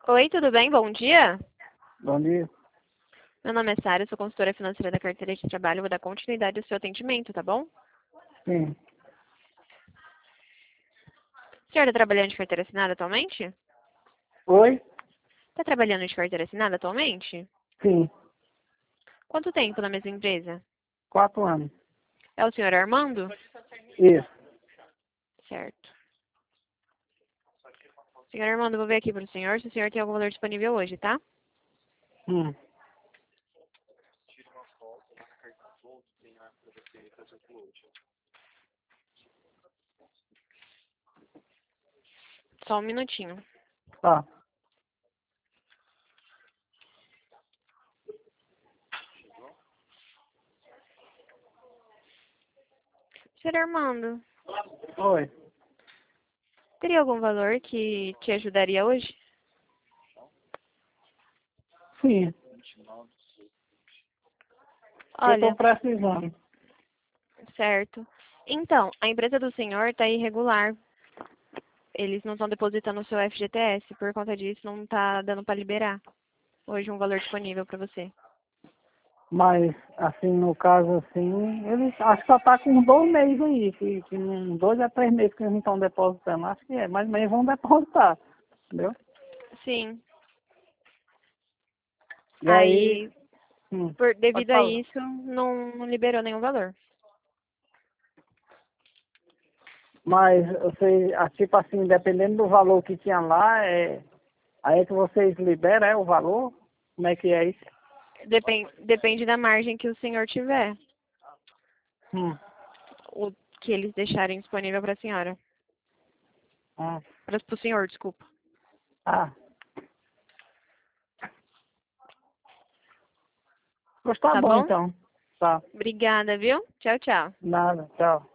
Oi, tudo bem? Bom dia. Bom dia. Meu nome é Sara, sou consultora financeira da carteira de trabalho. Vou dar continuidade ao seu atendimento, tá bom? Sim. O senhor está trabalhando de carteira assinada atualmente? Oi? Está trabalhando de carteira assinada atualmente? Sim. Quanto tempo na mesma empresa? 4 anos. É o senhor Armando? Isso. Certo. Senhor Armando, vou ver aqui para o senhor se o senhor tem algum valor disponível hoje, tá? Hum. Só um minutinho. Tá. Senhor Armando, Oi. teria algum valor que te ajudaria hoje? Sim. Eu tô Olha, precisando. certo. Então, a empresa do senhor está irregular. Eles não estão depositando o seu FGTS. Por conta disso, não está dando para liberar hoje um valor disponível para você. Mas, assim, no caso, assim, eles acho que só tá com 2 meses aí, que 2 a 3 meses que eles não estão depositando. Acho que é, mas eles vão depositar. Entendeu? Sim. E aí, Aí, pode devido a falar. isso, não liberou nenhum valor. Mas você, tipo assim, dependendo do valor que tinha lá, aí é que vocês liberam, o valor? Como é que é isso? Depende da margem que o senhor tiver. Hum. O que eles deixarem disponível para a senhora. Ah. Para o senhor, desculpa. Ah. Pois tá Tá bom bom? então. Tá. Obrigada, viu? Tchau, tchau. Nada. Tchau.